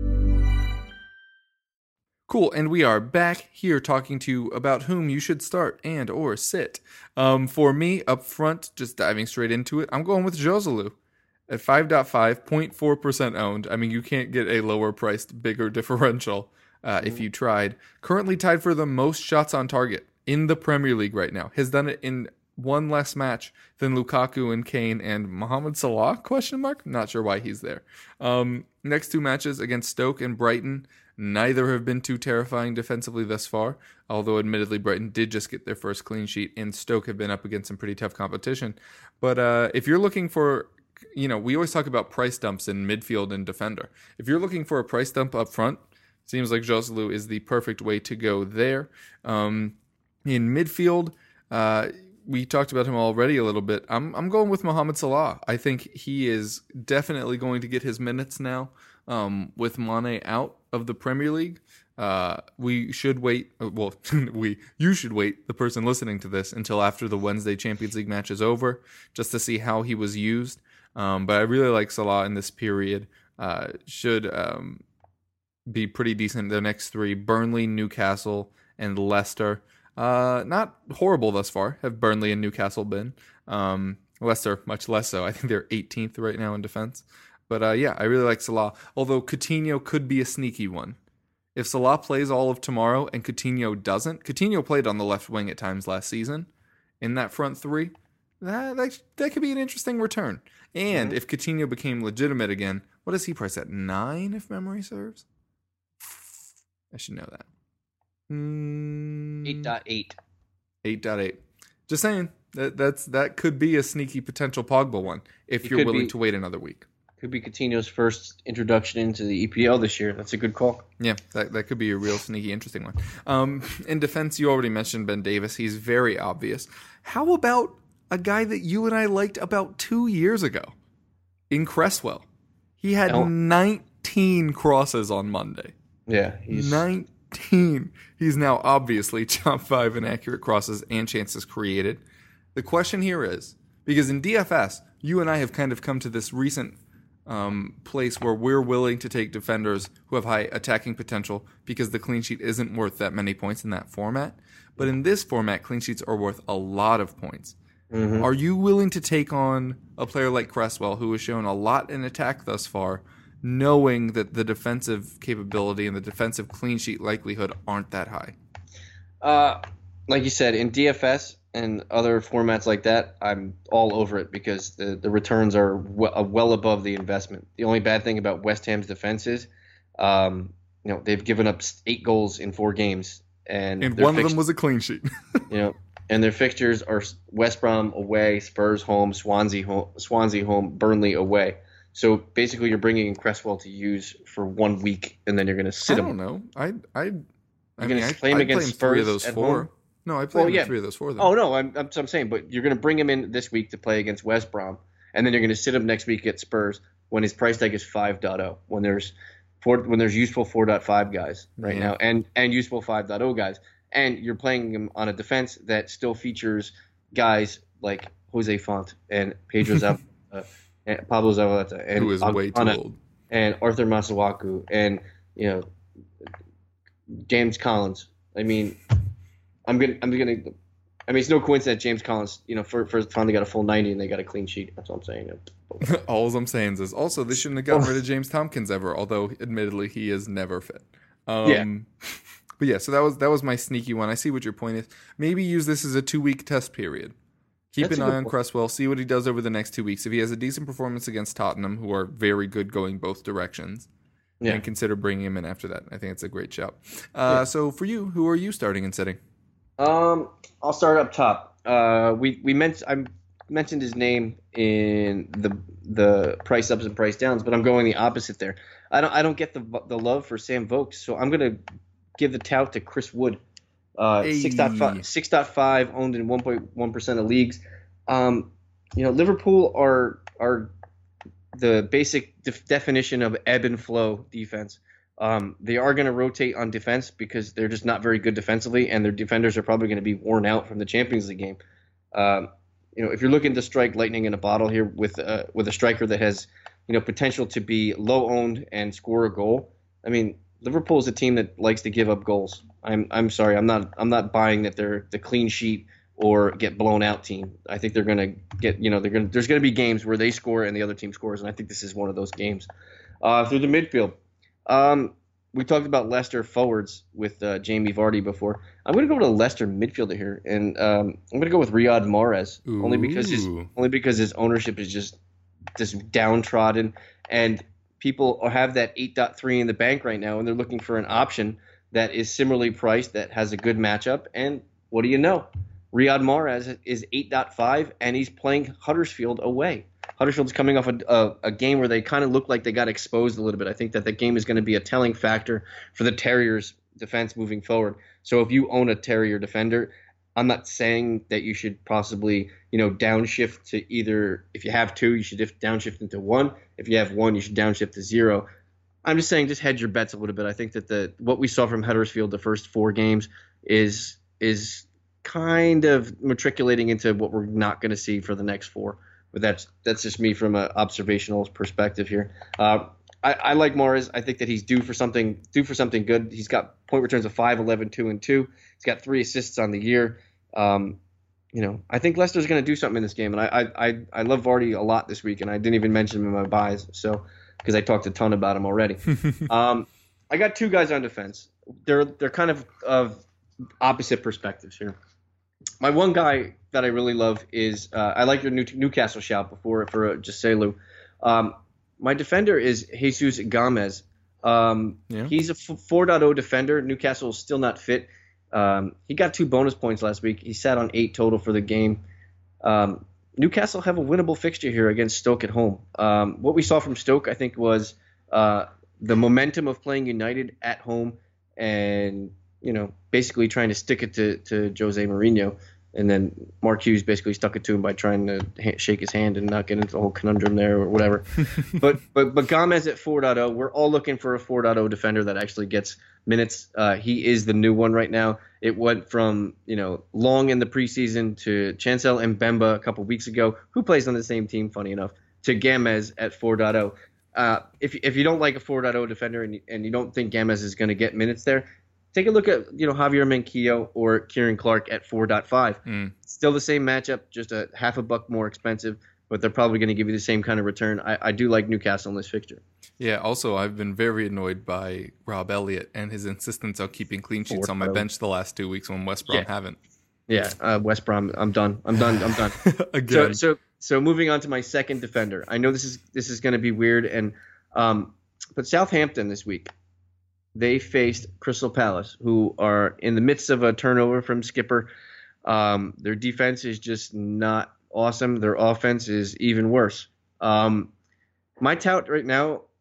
Cool, and we are back here talking to you about whom you should start and or sit. For me, up front, just diving straight into it, I'm going with Joselu. At 5.5, 0.4% owned. I mean, you can't get a lower priced, bigger differential if you tried. Currently tied for the most shots on target in the Premier League right now. Has done it in one less match than Lukaku and Kane and Mohamed Salah, ? Not sure why he's there. Next two matches against Stoke and Brighton. Neither have been too terrifying defensively thus far, although admittedly Brighton did just get their first clean sheet and Stoke have been up against some pretty tough competition. But if you're looking for, we always talk about price dumps in midfield and defender. If you're looking for a price dump up front, seems like Joselu is the perfect way to go there. In midfield, we talked about him already a little bit. I'm going with Mohamed Salah. I think he is definitely going to get his minutes now with Mane out of the Premier League. We should wait. Well, you should wait, the person listening to this, until after the Wednesday Champions League match is over, just to see how he was used. But I really like Salah in this period. Should be pretty decent. The next three: Burnley, Newcastle, and Leicester. Not horrible thus far. Have Burnley and Newcastle been? Leicester much less so. I think they're 18th right now in defense. But yeah, I really like Salah. Although Coutinho could be a sneaky one. If Salah plays all of tomorrow and Coutinho doesn't, Coutinho played on the left wing at times last season in that front three. That could be an interesting return. And if Coutinho became legitimate again, what is he priced at? 9, if memory serves? I should know that. 8.8. 8.8. Just saying that could be a sneaky potential Pogba one if you're willing to wait another week. Could be Coutinho's first introduction into the EPL this year. That's a good call. Yeah, that could be a real sneaky, interesting one. In defense, you already mentioned Ben Davis. He's very obvious. How about a guy that you and I liked about 2 years ago in Cresswell? He had 19 crosses on Monday. Yeah, 19. He's now obviously top 5 in accurate crosses and chances created. The question here is, because in DFS, you and I have kind of come to this recent place where we're willing to take defenders who have high attacking potential because the clean sheet isn't worth that many points in that format. But in this format, clean sheets are worth a lot of points. Mm-hmm. Are you willing to take on a player like Cresswell, who has shown a lot in attack thus far, knowing that the defensive capability and the defensive clean sheet likelihood aren't that high? Like you said, in DFS and other formats like that, I'm all over it because the returns are well above the investment. The only bad thing about West Ham's defense is, they've given up 8 goals in 4 games, and one of them was a clean sheet. And their fixtures are West Brom away, Spurs home, Swansea home, Burnley away. So basically, you're bringing in Cresswell to use for 1 week, and then you're going to sit him. I don't know. I play him against Spurs 3 of those 4. No, I played in 3 of those 4 of them. Oh no, I'm saying, but you're going to bring him in this week to play against West Brom, and then you're going to sit him next week at Spurs when his price tag is 5.0. When there's useful 4.5 guys right now, and useful 5.0 guys, and you're playing him on a defense that still features guys like Jose Font and Pedro Zavaleta and Pablo Zavaleta, and who is way too old, and Arthur Masuaku, and James Collins. I mean, it's no coincidence that James Collins, for finally got a full 90 and they got a clean sheet. That's what I'm saying. All I'm saying is also they shouldn't have gotten rid of James Tompkins ever, although admittedly he is never fit. But yeah, so that was my sneaky one. I see what your point is. Maybe use this as a 2-week test period. Keep an eye on Cresswell, see what he does over the next 2 weeks. If he has a decent performance against Tottenham, who are very good going both directions, and consider bringing him in after that. I think it's a great shout. So for you, who are you starting and sitting? I'll start up top. I mentioned his name in the price ups and price downs, but I'm going the opposite there. I don't get the love for Sam Vokes, so I'm gonna give the tout to Chris Wood. 6.5 owned in 1.1% of leagues. Liverpool are the basic definition of ebb and flow defense. They are going to rotate on defense because they're just not very good defensively, and their defenders are probably going to be worn out from the Champions League game. If you're looking to strike lightning in a bottle here with a striker that has potential to be low owned and score a goal, I mean, Liverpool is a team that likes to give up goals. I'm sorry, I'm not buying that they're the clean sheet or get blown out team. I think they're going to get there's going to be games where they score and the other team scores, and I think this is one of those games. Through the midfield, we talked about Leicester forwards with Jamie Vardy before. I'm going to go to Leicester midfielder here, and I'm going to go with Riyad Mahrez only because his ownership is just downtrodden, and people have that 8.3 in the bank right now, and they're looking for an option that is similarly priced that has a good matchup. And what do you know? Riyad Mahrez is 8.5, and he's playing Huddersfield away. Huddersfield's coming off a game where they kind of look like they got exposed a little bit. I think that the game is going to be a telling factor for the Terriers' defense moving forward. So if you own a Terrier defender, I'm not saying that you should possibly, downshift to either. If you have 2, you should downshift into 1. If you have 1, you should downshift to 0. I'm just saying, just hedge your bets a little bit. I think that what we saw from Huddersfield the first 4 games is kind of matriculating into what we're not going to see for the next 4. But that's just me from an observational perspective here. I like Mahrez. I think that he's due for something good. He's got point returns of 5, 11, 2, and 2. He's got 3 assists on the year. I think Leicester's going to do something in this game, and I love Vardy a lot this week, and I didn't even mention him in my buys, so because I talked a ton about him already. I got 2 guys on defense. They're kind of opposite perspectives here. My one guy that I really love is I like your Newcastle shout before for Joselu. My defender is Jesus Gomez. He's a 4.0 defender. Newcastle is still not fit. He got 2 bonus points last week. He sat on 8 total for the game. Newcastle have a winnable fixture here against Stoke at home. What we saw from Stoke, I think, was the momentum of playing United at home and basically trying to stick it to Jose Mourinho. And then Mark Hughes basically stuck it to him by trying to shake his hand and not get into the whole conundrum there or whatever. but Gomez at 4.0, we're all looking for a 4.0 defender that actually gets minutes. He is the new one right now. It went from Long in the preseason to Chancel Mbemba a couple weeks ago, who plays on the same team, funny enough, to Gomez at 4.0. If you don't like a 4.0 defender and you don't think Gomez is going to get minutes there, take a look at Javier Manquillo or Kieran Clark at 4.5. Still the same matchup, just a half a buck more expensive, but they're probably going to give you the same kind of return. I do like Newcastle in this fixture. Yeah, also I've been very annoyed by Rob Elliott and his insistence on keeping clean sheets on my bench the last 2 weeks when West Brom haven't. Yeah, West Brom, I'm done. Again. So moving on to my second defender. I know this is going to be weird, but Southampton this week, they faced Crystal Palace, who are in the midst of a turnover from skipper. Their defense is just not awesome. Their offense is even worse. My tout right now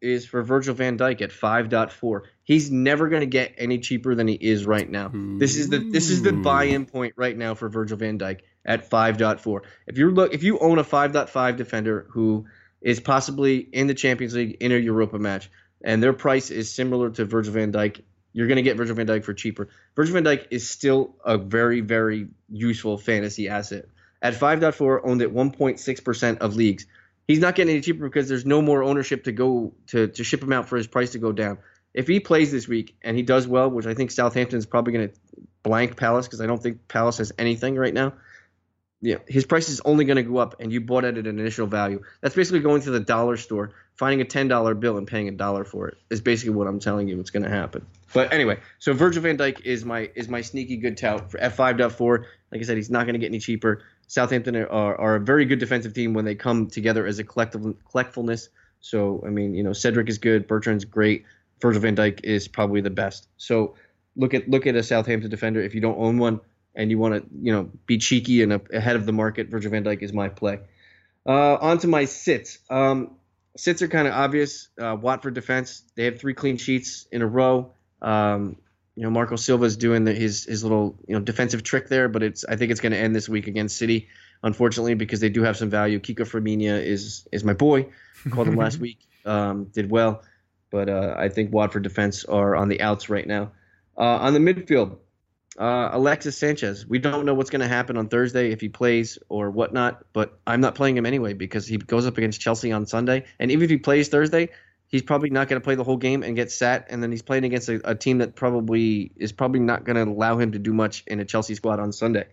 is for Virgil van Dijk at 5.4. He's never going to get any cheaper than he is right now. This is the buy-in point right now for Virgil van Dijk at 5.4. If you own a 5.5 defender who is possibly in the Champions League in a Europa match, and their price is similar to Virgil van Dijk, you're going to get Virgil van Dijk for cheaper. Virgil van Dijk is still a very, very useful fantasy asset. At 5.4, owned at 1.6% of leagues. He's not getting any cheaper because there's no more ownership to go to ship him out for his price to go down. If he plays this week and he does well, which I think Southampton is probably going to blank Palace because I don't think Palace has anything right now. Yeah, his price is only going to go up, and you bought it at an initial value. That's basically going to the dollar store, finding a $10 bill and paying $1 for it. Is basically what I'm telling you what's going to happen. But anyway, so Virgil van Dijk is my sneaky good tout for at 5.4. Like I said, he's not going to get any cheaper. Southampton are a very good defensive team when they come together as a collectiveness. So I mean, Cedric is good, Bertrand's great, Virgil van Dijk is probably the best. So look at a Southampton defender if you don't own one. And you want to, be cheeky and ahead of the market, Virgil van Dijk is my play. On to my sits. Sits are kind of obvious. Watford defense, they have 3 clean sheets in a row. Marco Silva is doing his little defensive trick there, but I think it's going to end this week against City, unfortunately, because they do have some value. Kiko Firmino is my boy. Called him last week. Did well, but I think Watford defense are on the outs right now. On the midfield. Alexis Sanchez. We don't know what's going to happen on Thursday if he plays or whatnot, but I'm not playing him anyway because he goes up against Chelsea on Sunday. And even if he plays Thursday, he's probably not going to play the whole game and get sat. And then he's playing against a team that probably not going to allow him to do much in a Chelsea squad on Sunday.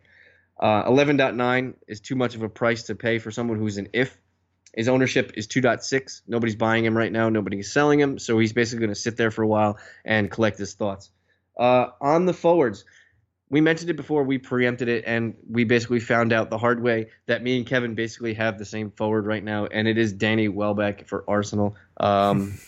11.9 is too much of a price to pay for someone who's an if. His ownership is 2.6. Nobody's buying him right now. Nobody's selling him. So he's basically going to sit there for a while and collect his thoughts. On the forwards, we mentioned it before, we preempted it, and we basically found out the hard way that me and Kevin basically have the same forward right now, and it is Danny Welbeck for Arsenal. I'm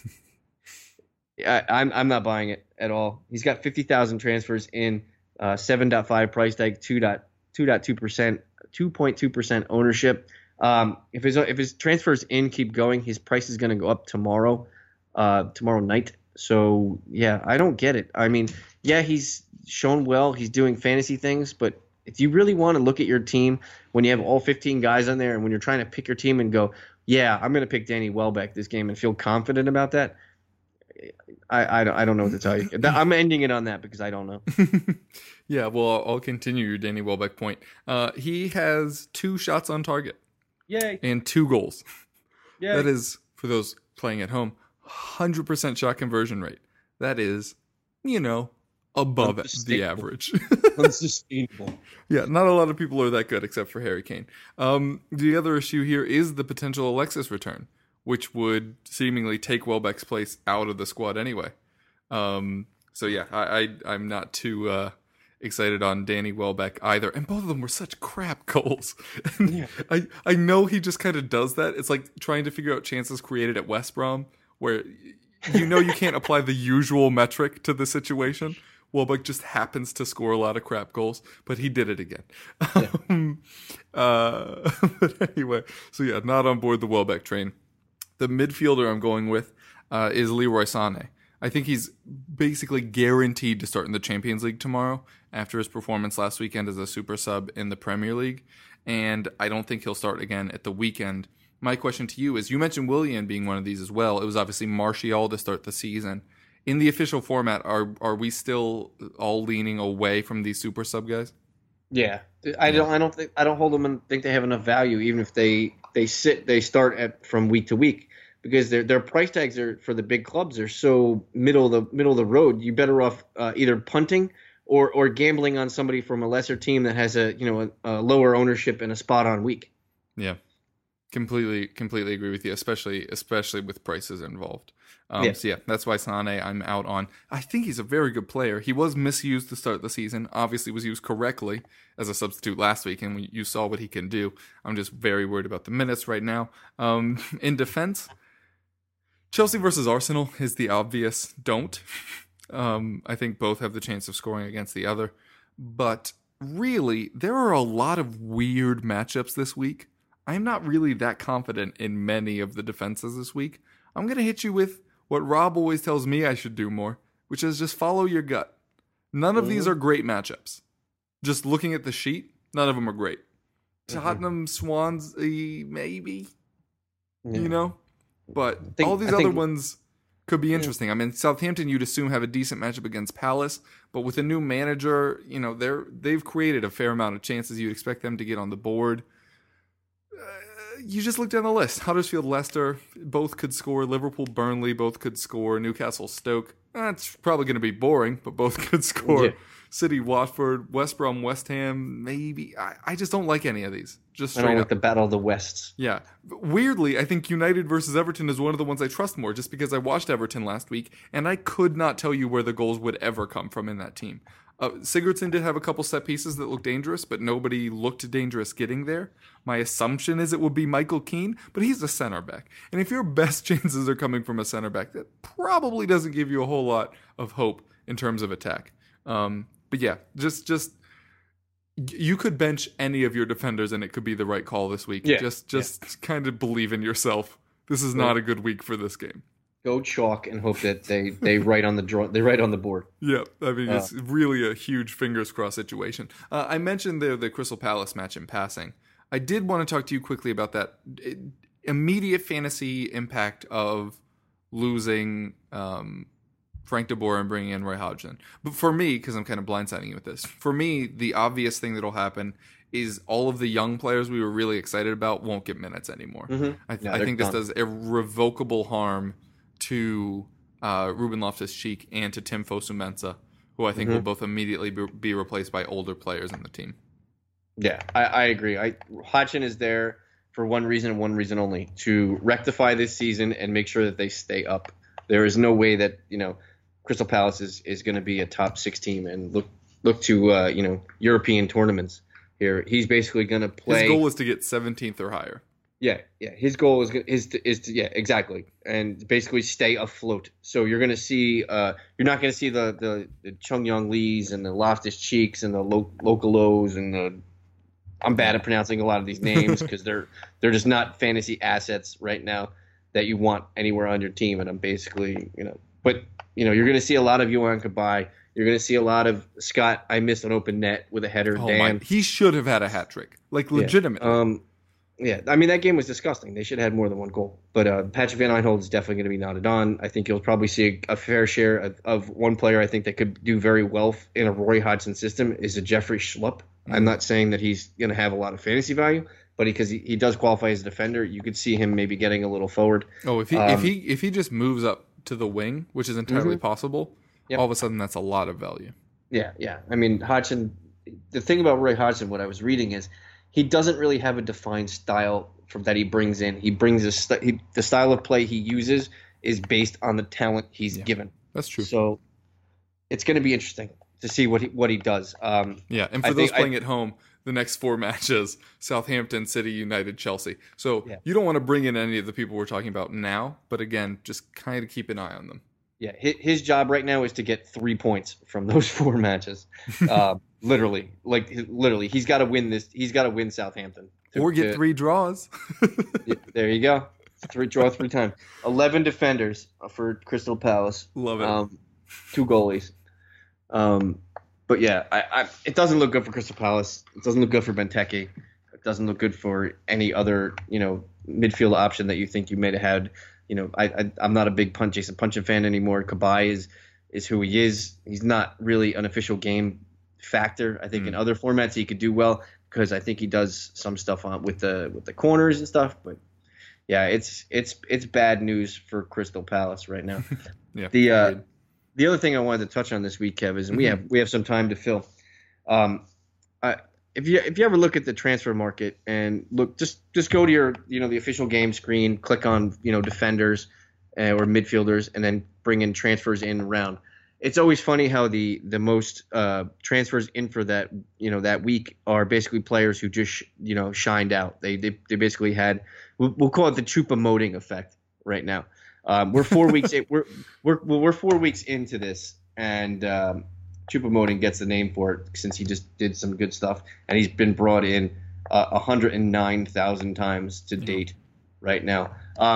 not buying it at all. He's got 50,000 transfers in, 7.5 price tag, 2.2%, 2.2% ownership. If his transfers in keep going, his price is going to go up tomorrow night. So yeah, I don't get it. I mean, yeah, he's shown well. He's doing fantasy things, but if you really want to look at your team when you have all 15 guys on there and when you're trying to pick your team and go, yeah, I'm going to pick Danny Welbeck this game and feel confident about that, I don't know what to tell you. I'm ending it on that because I don't know. Yeah, well, I'll continue your Danny Welbeck point. He has 2 shots on target. Yay. And 2 goals. Yay. That is, for those playing at home, 100% shot conversion rate. That is, above the average. Unsustainable. Yeah, not a lot of people are that good except for Harry Kane. The other issue here is the potential Alexis return, which would seemingly take Welbeck's place out of the squad anyway. So yeah, I'm not too excited on Danny Welbeck either. And both of them were such crap goals. And yeah. I know he just kind of does that. It's like trying to figure out chances created at West Brom, where you can't apply the usual metric to the situation. Welbeck just happens to score a lot of crap goals, but he did it again. Yeah. But anyway, so yeah, not on board the Welbeck train. The midfielder I'm going with is Leroy Sané. I think he's basically guaranteed to start in the Champions League tomorrow after his performance last weekend as a super sub in the Premier League, and I don't think he'll start again at the weekend. My question to you is, you mentioned Willian being one of these as well. It was obviously Martial to start the season. In the official format, are we still all leaning away from these super sub guys? Yeah, I don't hold them and think they have enough value, even if they start from week to week, because their price tags are for the big clubs are so middle of the road. You're better off either punting or gambling on somebody from a lesser team that has a lower ownership and a spot on week. Yeah. Completely agree with you, especially with prices involved. So yeah, that's why Sané I'm out on. I think he's a very good player. He was misused to start the season. Obviously was used correctly as a substitute last week, and you saw what he can do. I'm just very worried about the minutes right now. In defense, Chelsea versus Arsenal is the obvious don't. I think both have the chance of scoring against the other. But really, there are a lot of weird matchups this week. I'm not really that confident in many of the defenses this week. I'm going to hit you with what Rob always tells me I should do more, which is just follow your gut. None of these are great matchups. Just looking at the sheet, none of them are great. Tottenham, Swansea, maybe, but all these other ones could be interesting. I mean, Southampton, you'd assume, have a decent matchup against Palace, but with a new manager, they've created a fair amount of chances. You'd expect them to get on the board. You just look down the list. Huddersfield, Leicester, both could score. Liverpool, Burnley, both could score. Newcastle, Stoke, it's probably going to be boring, but both could score. Yeah. City, Watford, West Brom, West Ham, maybe. I just don't like any of these. Just straight I don't like up. the Battle of the Wests. Yeah. Weirdly, I think United versus Everton is one of the ones I trust more, just because I watched Everton last week, and I could not tell you where the goals would ever come from in that team. Sigurdsson did have a couple set pieces that looked dangerous, but nobody looked dangerous getting there. My assumption is it would be Michael Keane, but he's a center back. And if your best chances are coming from a center back, that probably doesn't give you a whole lot of hope in terms of attack. But yeah, just you could bench any of your defenders and it could be the right call this week. Yeah. Just kind of believe in yourself. This is not a good week for this game. Go chalk and hope that they write on the board. Yeah, I mean it's really a huge fingers crossed situation. I mentioned the Crystal Palace match in passing. I did want to talk to you quickly about that immediate fantasy impact of losing Frank de Boer and bringing in Roy Hodgson. But for me, because I'm kind of blindsiding you with this, for me, the obvious thing that'll happen is all of the young players we were really excited about won't get minutes anymore. Mm-hmm. I think this does irrevocable harm to Ruben Loftus-Cheek and to Tim Fosu-Mensah, who I think will both immediately be replaced by older players in the team. Yeah, I agree. Hodgson is there for one reason and one reason only, to rectify this season and make sure that they stay up. There is no way that, Crystal Palace is going to be a top 6 team and look to European tournaments here. He's basically going to play. His goal is to get 17th or higher. Yeah. His goal is to exactly, and basically stay afloat. So you're going to see you're not going to see the Chung Yong Lees and the Loftus Cheeks and the Localos and the. I'm bad at pronouncing a lot of these names because they're just not fantasy assets right now that you want anywhere on your team. And I'm basically but you're going to see a lot of Yohan Cabaye. You're going to see a lot of Scott. I missed an open net with a header. He should have had a hat trick, legitimately. Yeah, I mean, that game was disgusting. They should have had more than one goal. But Patrick Van Aanholt is definitely going to be nodded on. I think you'll probably see a fair share of one player I think that could do very well in a Roy Hodgson system is a Jeffrey Schlupp. Mm-hmm. I'm not saying that he's going to have a lot of fantasy value, but because he does qualify as a defender, you could see him maybe getting a little forward. Oh, if he just moves up to the wing, which is entirely possible, all of a sudden that's a lot of value. Yeah. I mean, Hodgson. The thing about Roy Hodgson, what I was reading is, he doesn't really have a defined style that he brings in. He brings the style of play he uses is based on the talent he's given. That's true. So it's going to be interesting to see what he does. And for those playing at home, the next 4 matches: Southampton, City, United, Chelsea. So you don't want to bring in any of the people we're talking about now, but again, just kind of keep an eye on them. Yeah, his job right now is to get 3 points from those 4 matches. Literally, he's got to win this. He's got to win Southampton, or get 3 draws. There you go. 3 times. 11 defenders for Crystal Palace. Love it. 2 goalies. But yeah, it doesn't look good for Crystal Palace. It doesn't look good for Benteke. It doesn't look good for any other midfield option that you think you may have had. I'm not a big Jason Punchin fan anymore. Cabaye is who he is. He's not really an official game factor. I think in other formats he could do well because I think he does some stuff with the corners and stuff. But yeah, it's bad news for Crystal Palace right now. The other thing I wanted to touch on this week, Kev, is we have some time to fill. If you ever look at the transfer market and look, just go to your the official game screen, click on defenders or midfielders, and then bring in transfers in round. It's always funny how the most transfers in for that that week are basically players who just shined out. They basically had, we'll call it the Choupo-Moting effect right now. We're 4 weeks we're 4 weeks into this, and Choupo-Moting gets the name for it since he just did some good stuff, and he's been brought in 109,000 times to date right now.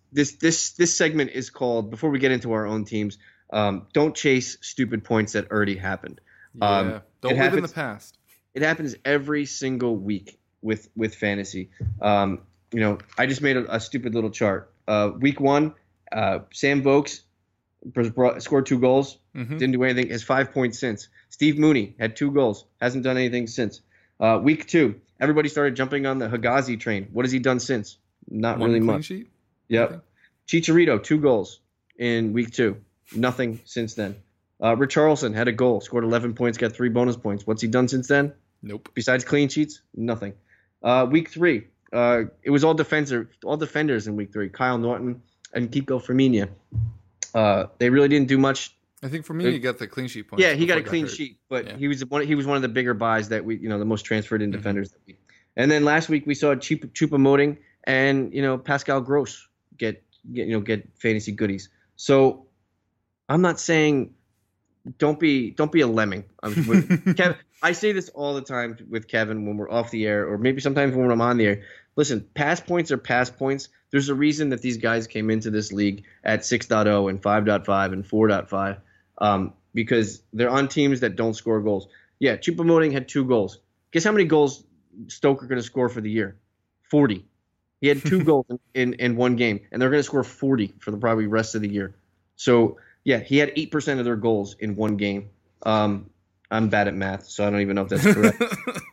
this segment is called, before we get into our own teams, don't chase stupid points that already happened. Don't live in the past. It happens every single week with fantasy. I just made a stupid little chart. Week 1, Sam Vokes scored 2 goals, didn't do anything, has 5 points since. Steve Mooney had 2 goals, hasn't done anything since. Week 2, everybody started jumping on the Higazi train. What has he done since? Not really much. Sheet? Yep. Chicharito, 2 goals in week 2. Nothing since then. Richarlison had a goal, scored 11 points, got 3 bonus points. What's he done since then? Nope. Besides clean sheets, nothing. Week 3, it was all defenders in week 3. Kyle Norton and Kiko Firmino. They really didn't do much. I think Firmino got the clean sheet points. Yeah, he got a clean sheet, but he was one of the bigger buys that the most transferred in defenders. And then last week we saw Choupo-Moting and Pascal Gross get fantasy goodies. So I'm not saying don't be a lemming. Kevin, I say this all the time with Kevin when we're off the air, or maybe sometimes when I'm on the air. Listen, pass points are pass points. There's a reason that these guys came into this league at 6.0 and 5.5 and 4.5 because they're on teams that don't score goals. Yeah, Choupo-Moting had 2 goals. Guess how many goals Stoke are going to score for the year? 40. He had 2 goals in one game, and they're going to score 40 for the probably rest of the year. So, yeah, he had 8% of their goals in one game. I'm bad at math, so I don't even know if that's correct.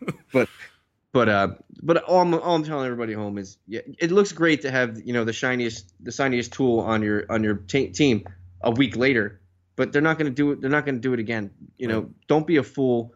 But all I'm telling everybody at home is, yeah, it looks great to have the shiniest tool on your team a week later, but they're not going to do it. They're not going to do it again. Don't be a fool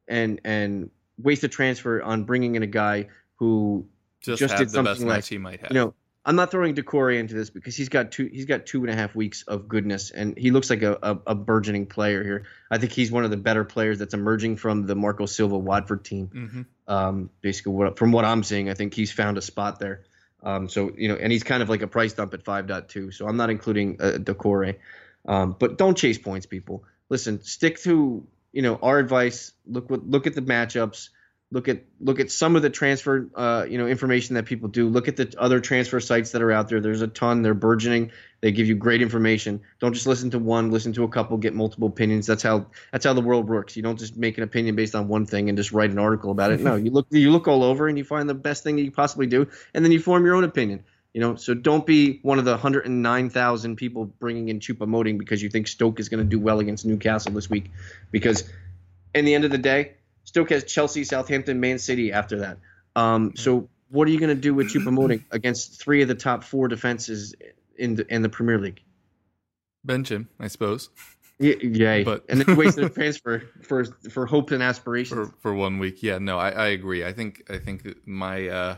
and waste a transfer on bringing in a guy who just did something the best match he might have. I'm not throwing Decore into this because he's got 2.5 weeks of goodness, and he looks like a burgeoning player here. I think he's one of the better players that's emerging from the Marco Silva Watford team. Basically, from what I'm seeing, I think he's found a spot there. And he's kind of like a price dump at 5.2. So I'm not including Decore. But don't chase points, people. Listen, stick to our advice. Look at the matchups. Look at some of the transfer information that people do. Look at the other transfer sites that are out there. There's a ton. They're burgeoning. They give you great information. Don't just listen to one. Listen to a couple. Get multiple opinions. That's how the world works. You don't just make an opinion based on one thing and just write an article about it. No, you look all over and you find the best thing that you possibly do, and then you form your own opinion. So don't be one of the 109,000 people bringing in Choupo-Moting because you think Stoke is going to do well against Newcastle this week. Because in the end of the day, Stoke has Chelsea, Southampton, Man City after that. So what are you going to do with Choupo-Moting against 3 of the top 4 defenses in the Premier League? Bench him, I suppose. Yeah, but and then you wasted a transfer for hope and aspirations for 1 week. Yeah, no, I agree. I think that my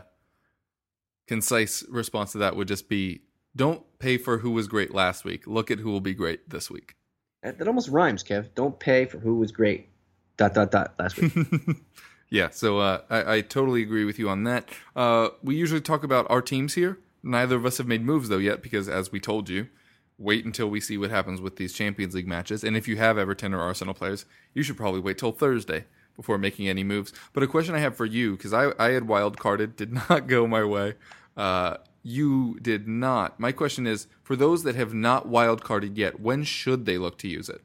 concise response to that would just be: don't pay for who was great last week. Look at who will be great this week. That almost rhymes, Kev. Don't pay for who was great. ... last week. Yeah, so I totally agree with you on that. We usually talk about our teams here. Neither of us have made moves, though, yet, because as we told you, wait until we see what happens with these Champions League matches. And if you have Everton or Arsenal players, you should probably wait till Thursday before making any moves. But a question I have for you, because I had wild-carded, did not go my way. You did not. My question is, for those that have not wild-carded yet, when should they look to use it?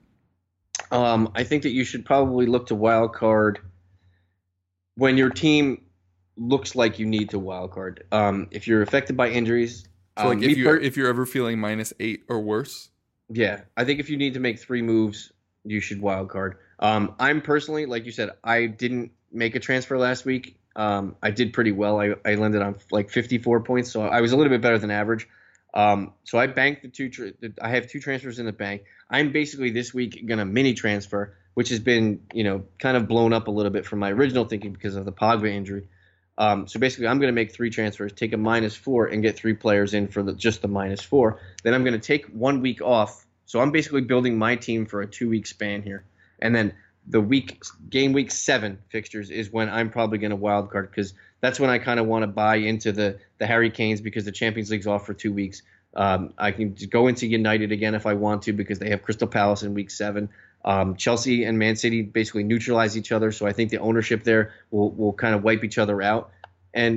I think that you should probably look to wild card when your team looks like you need to wild card. If you're affected by injuries, so if you're ever feeling -8 or worse, yeah, I think if you need to make 3 moves, you should wild card. I'm personally, like you said, I didn't make a transfer last week. I did pretty well. I landed on like 54 points, so I was a little bit better than average. So I banked I have 2 transfers in the bank. I'm basically this week going to mini transfer, which has been, kind of blown up a little bit from my original thinking because of the Pogba injury. So basically I'm going to make 3 transfers, take a -4 and get 3 players in for just the -4. Then I'm going to take 1 week off. So I'm basically building my team for a 2-week span here. And then the game week 7 fixtures is when I'm probably going to wild card, because that's when I kind of want to buy into the Harry Kanes, because the Champions League's off for 2 weeks. I can go into United again if I want to, because they have Crystal Palace in week 7. Chelsea and Man City basically neutralize each other, so I think the ownership there will kind of wipe each other out. And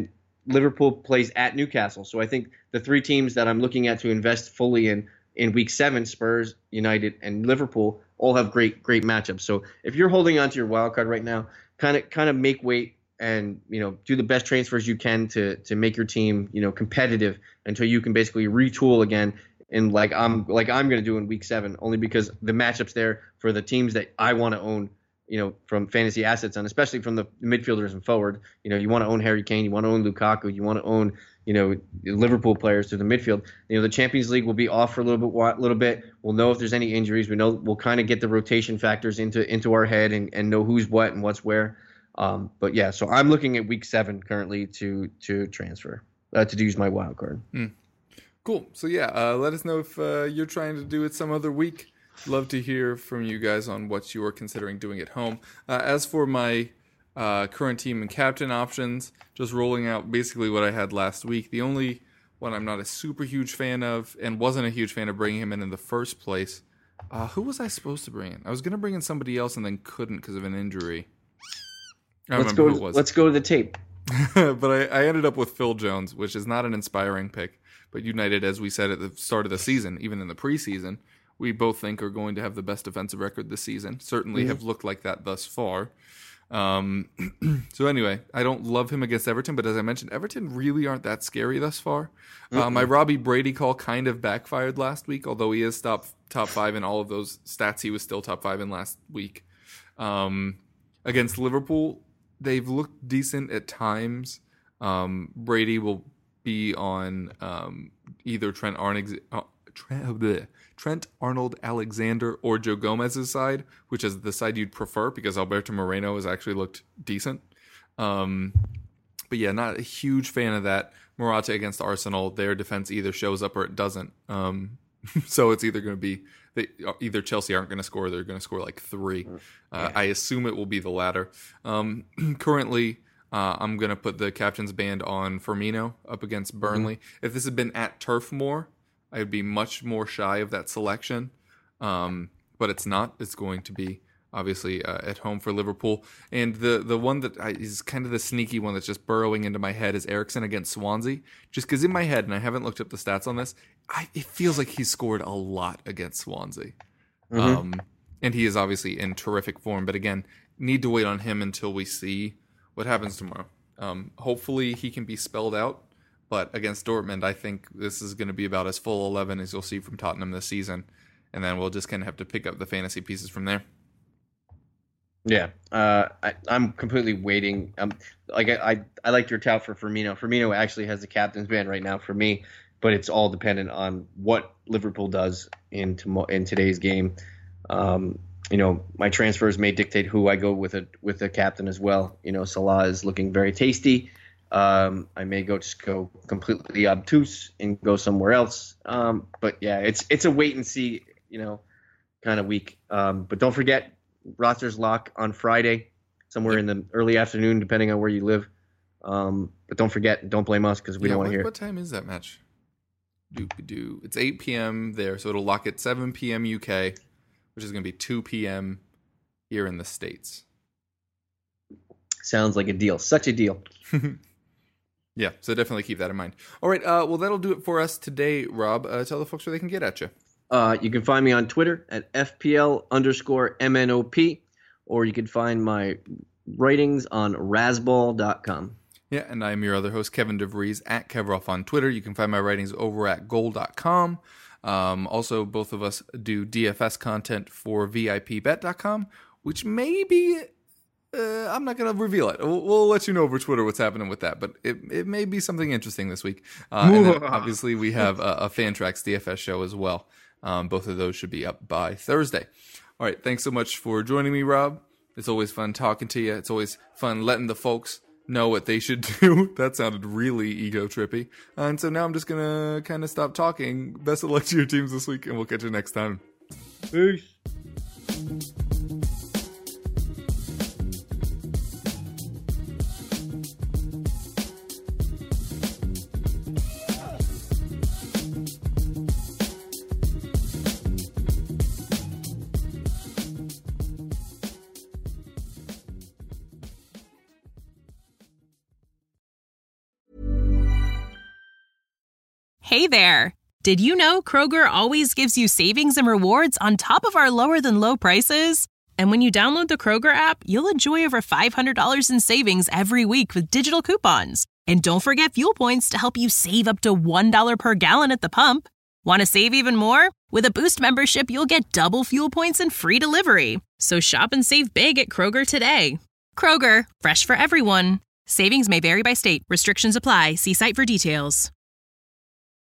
Liverpool plays at Newcastle. So I think the three teams that I'm looking at to invest fully in week 7, Spurs, United, and Liverpool, all have great matchups. So if you're holding on to your wild card right now, kind of make weight and do the best transfers you can to make your team competitive until you can basically retool again. And like I'm going to do in week 7, only because the matchups there for the teams that I want to own, from fantasy assets, and especially from the midfielders and forward, you want to own Harry Kane, you want to own Lukaku, you want to own, Liverpool players through the midfield. The Champions League will be off for a little bit. We'll know if there's any injuries. We'll kind of get the rotation factors into our head and know who's what and what's where. But yeah, so I'm looking at week 7 currently to transfer, to use my wild card. Cool. So yeah, let us know if you're trying to do it some other week. Love to hear from you guys on what you are considering doing at home. As for my current team and captain options, just rolling out basically what I had last week. The only one I'm not a super huge fan of, and wasn't a huge fan of bringing him in the first place. Who was I supposed to bring in? I was going to bring in somebody else and then couldn't because of an injury. Let's go to the tape. But I ended up with Phil Jones, which is not an inspiring pick. But United, as we said at the start of the season, even in the preseason, we both think are going to have the best defensive record this season. Certainly have looked like that thus far. So anyway, I don't love him against Everton, but as I mentioned, Everton really aren't that scary thus far. My Robbie Brady call kind of backfired last week, although he is top 5 in all of those stats. He was still top 5 in last week. Against Liverpool, they've looked decent at times. Brady will be on either Trent Arnold-Alexander or Joe Gomez's side, which is the side you'd prefer because Alberto Moreno has actually looked decent. But yeah, not a huge fan of that. Morata against Arsenal, their defense either shows up or it doesn't. So it's either going to be either Chelsea aren't going to score, or they're going to score like 3. I assume it will be the latter. Currently, I'm going to put the captain's band on Firmino up against Burnley. If this had been at Turf Moor, I would be much more shy of that selection. But it's not. It's going to be obviously at home for Liverpool. And the one that is kind of the sneaky one that's just burrowing into my head is Eriksen against Swansea. Just because in my head, and I haven't looked up the stats on this, it feels like he's scored a lot against Swansea. And he is obviously in terrific form. But again, need to wait on him until we see what happens tomorrow. Hopefully he can be spelled out. But against Dortmund, I think this is going to be about as full 11 as you'll see from Tottenham this season. And then we'll just kind of have to pick up the fantasy pieces from there. Yeah, I'm completely waiting. I liked your tout for Firmino. Firmino actually has the captain's band right now for me, but it's all dependent on what Liverpool does in today's game. My transfers may dictate who I go with the captain as well. Salah is looking very tasty. I may go completely obtuse and go somewhere else. But yeah, it's a wait and see, kind of week. But don't forget, roster's lock on Friday, somewhere in the early afternoon, depending on where you live. But don't forget, don't blame us because we don't want to hear it. What time is that match? It's 8 p.m. there, so it'll lock at 7 p.m. UK, which is going to be 2 p.m. here in the States. Sounds like a deal. Such a deal. Yeah, so definitely keep that in mind. All right, well, that'll do it for us today, Rob. Tell the folks where they can get at you. You can find me on Twitter at FPL_MNOP, or you can find my writings on Razzball.com. Yeah, and I'm your other host, Kevin DeVries, at Kevroff on Twitter. You can find my writings over at Goal.com. Also, both of us do DFS content for VIPBet.com, which may be... I'm not going to reveal it. We'll let you know over Twitter what's happening with that, but it may be something interesting this week. And then obviously, we have a Fantrax DFS show as well. Both of those should be up by Thursday. All right, thanks so much for joining me, Rob. It's always fun talking to you. It's always fun letting the folks know what they should do. That sounded really ego trippy. And so now I'm just going to kind of stop talking. Best of luck to your teams this week, and we'll catch you next time. Peace. Hey there! Did you know Kroger always gives you savings and rewards on top of our lower-than-low prices? And when you download the Kroger app, you'll enjoy over $500 in savings every week with digital coupons. And don't forget fuel points to help you save up to $1 per gallon at the pump. Want to save even more? With a Boost membership, you'll get double fuel points and free delivery. So shop and save big at Kroger today. Kroger, fresh for everyone. Savings may vary by state. Restrictions apply. See site for details.